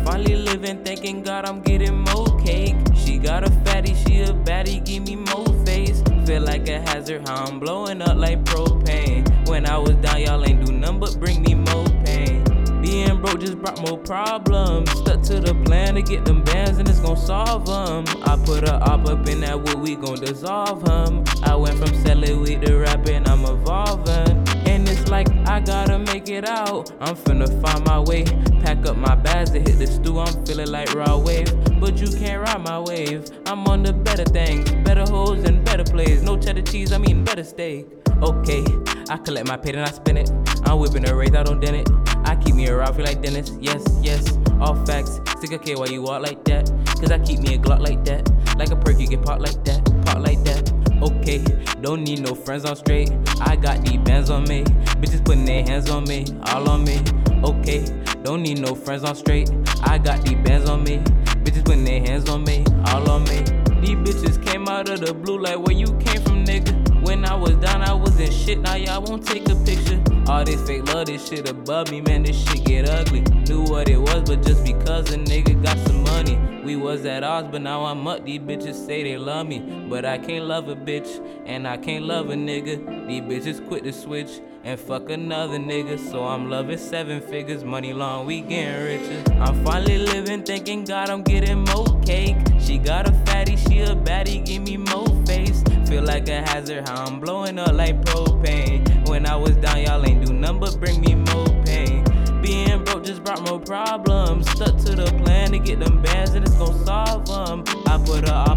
finally living, thanking God I'm getting more cake. She got a fatty, she a baddie, give me more face. Feel like a hazard, how I'm blowing up like propane. When I was down, y'all ain't do nothing but bring me more pain. Being broke just brought more problems. Stuck to the plan to get them bands and it's gon' solve them. I put a op up in that wood, we gon' dissolve him. I went from selling weed to rapping, I'm evolving. And it's like I gotta make it out. I'm finna find my way. Pack up my bags to hit the stew, I'm feeling like raw wave. But you can't ride my wave. I'm on the better things, better hoes and better plays. No cheddar cheese, I'm eating better steak. Okay, I collect my pay and I spend it. I'm whipping a race, I don't dent it. I keep me a ride, feel like Dennis. Yes, yes, all facts. Stick a K while you walk like that. Cause I keep me a Glock like that. Like a perk, you get popped like that. Pop like that. Okay, don't need no friends, I'm straight. I got these bands on me. Bitches putting their hands on me, all on me. Okay, don't need no friends, I'm straight. I got these bands on me. Bitches putting their hands on me, all on me. These bitches came out of the blue like where you came from, nigga. When I was down, I was in shit, now y'all won't take a picture. All this fake love, this shit above me, man, this shit get ugly. Knew what it was, but just because a nigga got some money. We was at odds, but now I'm up, these bitches say they love me. But I can't love a bitch, and I can't love a nigga. These bitches quit the switch, and fuck another nigga. So I'm loving 7 figures, money long, we getting richer. I'm finally living, thanking God I'm getting more cake. She got a fatty, she a baddie, give me more face. Feel like a hazard, how I'm blowing up like propane. When I was down, y'all ain't do nothing but bring me more pain. Being broke just brought more problems. Stuck to the plan to get them bands and it's gon' solve them. I put a